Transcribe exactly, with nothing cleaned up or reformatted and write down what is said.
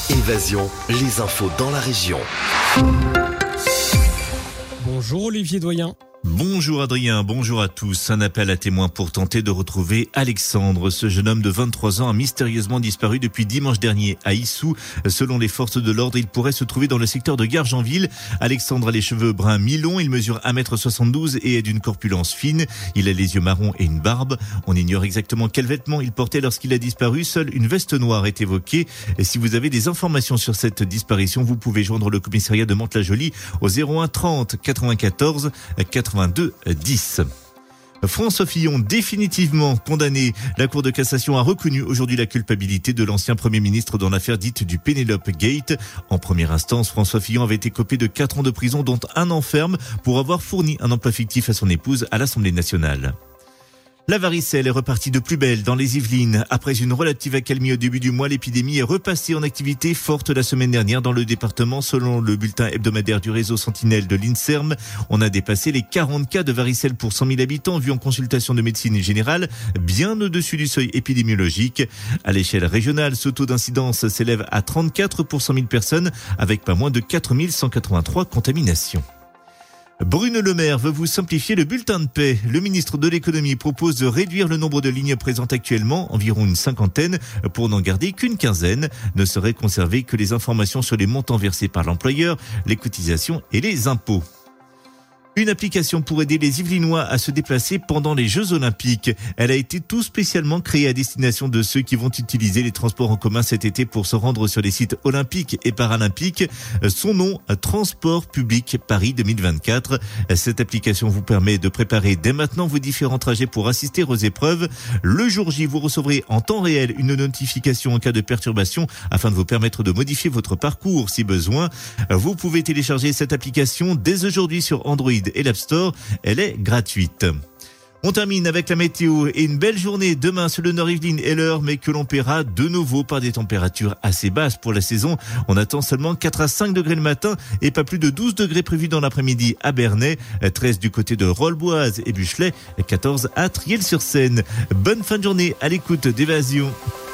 Évasion, les infos dans la région. Bonjour Olivier Doyen. Bonjour Adrien, bonjour à tous. Un appel à témoins pour tenter de retrouver Alexandre. Ce jeune homme de vingt-trois ans a mystérieusement disparu depuis dimanche dernier à Issou. Selon les forces de l'ordre, il pourrait se trouver dans le secteur de Gargenville. Alexandre a les cheveux bruns mi-longs, il mesure un mètre soixante-douze et est d'une corpulence fine. Il a les yeux marrons et une barbe. On ignore exactement quels vêtements il portait lorsqu'il a disparu. Seule une veste noire est évoquée. Et si vous avez des informations sur cette disparition, vous pouvez joindre le commissariat de Mantes-la-Jolie au zéro un trente quatre-vingt-quatorze quatre-vingt-deux dix. François Fillon, définitivement condamné. La Cour de cassation a reconnu aujourd'hui la culpabilité de l'ancien Premier ministre dans l'affaire dite du Penelope Gate. En première instance, François Fillon avait été copé de quatre ans de prison, dont un an ferme, pour avoir fourni un emploi fictif à son épouse à l'Assemblée nationale. La varicelle est repartie de plus belle dans les Yvelines. Après une relative accalmie au début du mois, l'épidémie est repassée en activité forte la semaine dernière dans le département. Selon le bulletin hebdomadaire du réseau Sentinelle de l'INSERM, on a dépassé les quarante cas de varicelle pour cent mille habitants vus en consultation de médecine générale, bien au-dessus du seuil épidémiologique. À l'échelle régionale, ce taux d'incidence s'élève à trente-quatre pour cent mille personnes avec pas moins de quatre mille cent quatre-vingt-trois contaminations. Bruno Le Maire veut vous simplifier le bulletin de paie. Le ministre de l'économie propose de réduire le nombre de lignes présentes actuellement, environ une cinquantaine, pour n'en garder qu'une quinzaine. Ne seraient conservées que les informations sur les montants versés par l'employeur, les cotisations et les impôts. Une application pour aider les Yvelinois à se déplacer pendant les Jeux Olympiques. Elle a été tout spécialement créée à destination de ceux qui vont utiliser les transports en commun cet été pour se rendre sur les sites olympiques et paralympiques. Son nom, Transport Public Paris deux mille vingt-quatre. Cette application vous permet de préparer dès maintenant vos différents trajets pour assister aux épreuves. Le jour J, vous recevrez en temps réel une notification en cas de perturbation afin de vous permettre de modifier votre parcours si besoin. Vous pouvez télécharger cette application dès aujourd'hui sur Android et l'App Store, elle est gratuite. On termine avec la météo et une belle journée demain sur le Nord-Yvelines et l'Eure, mais que l'on paiera de nouveau par des températures assez basses pour la saison. On attend seulement quatre à cinq degrés le matin et pas plus de douze degrés prévus dans l'après-midi à Bernay, treize du côté de Rolleboise et Buchelet, quatorze à Triel-sur-Seine. Bonne fin de journée à l'écoute d'Évasion.